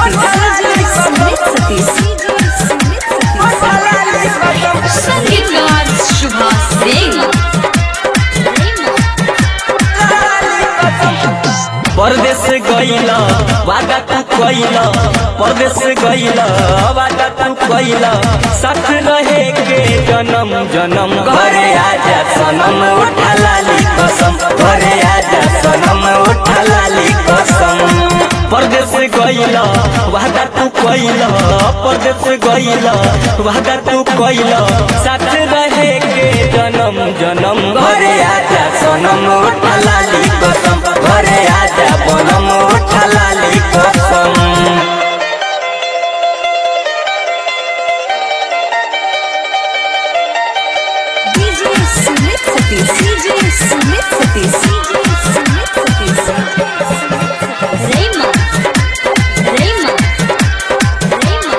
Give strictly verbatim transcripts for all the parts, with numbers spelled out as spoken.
संगीतकार सुभाष सिंह। परदेश गईला वादा तू कइला, परदेश गईला वादा तू कइला, साथ रहे के जन्म जन्म। घरे आजा सनम उठा लाली कसम, घरे आजा सनम उठा लाली कसम। परदेश गईला वादा तू कइला, परदेश गईला वादा तू कइला, साथ रहे के जन्म जन्म। घरे आजा सनम उठा लाली कसम, घरे आजा बनम उठा लाली कसम। DJ Sumit Satish, DJ Sumit Satish, DJ Sumit Satish. रेमा रेमा रेमा।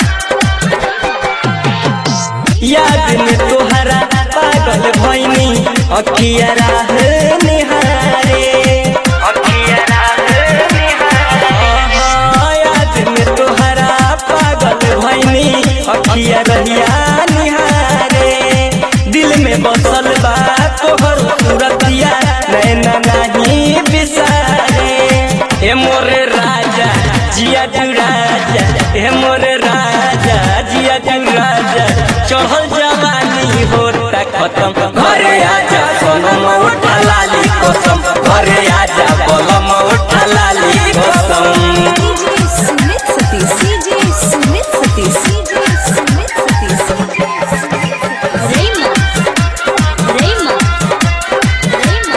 याद में तोहरा पागल भइनी, अखिया राह निहारे, अखिया राह निहारे। याद में तोहरा पागल भइनी, अखिया रहिया निहारे। दिल में बसल बा तोहर सूरतिया, नैना नहीं बिसारे। ए मोरे राजा जिया तू राजा, ए मोरे राजा जिया तू राजा, चढ़ल जवानी होता खत्म। घरे आजा सनम उठा लाली कसम, घरे आजा बलम उठा लाली कसम। DJ Sumit Satish, DJ Sumit Satish, DJ Sumit Satish. रेमा रेमा रेमा।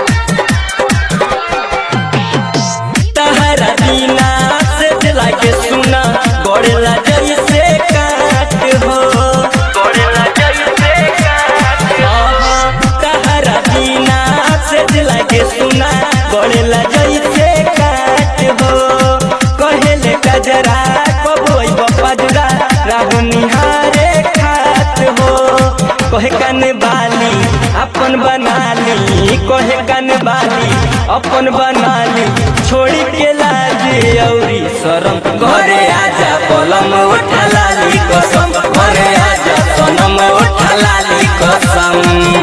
तहरा बिना से लागे सुना, गड़ेला जैसे काट हो, गड़ेला जैसे काट। तहरा बिना से लागे सुना, गड़ेला जैसे काट हो। कहेले गजरा कबोई बपजरा, राहु निहारे खात हो। कहे कन बाली अपन बनाली, कहे कन बाली अपन बनाली, छोड़ी के लाज औरी शरम। घरे आजा बलम उठा लाली कसम, घरे आजा सनम उठा लाली कसम।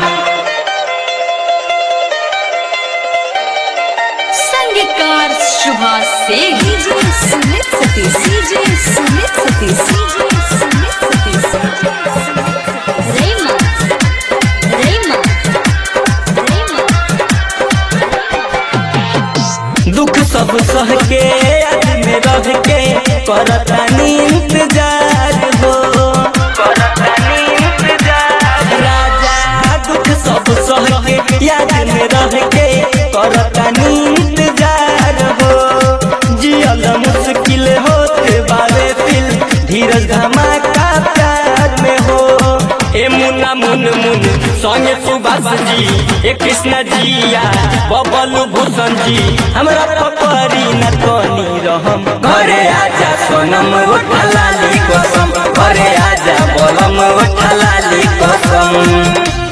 संगीतकार Subhash Singh. DJ Sumit Satish, DJ Sumit Satish, DJ Sumit Satish. रेमा रेमा रेमा। दुख सब सह के याद में रह के, करतानी इंतजार हो, करतानी इंतजार। राजा दुख सब सह के याद में रह के, करतानी इंतजार हो। जियल मुश्किल होते बारे दिल, धीरज धमाका प्यार में हो। ए मुन्ना मुन मुन संगे सुभाष जी, ए कृष्ण जिया बबल भूषण जी, हमरा पपरी न तनी रहम। घरे आजा सोनम उठा लाली कसम, घरे आजा बलम उठा लाली कसम।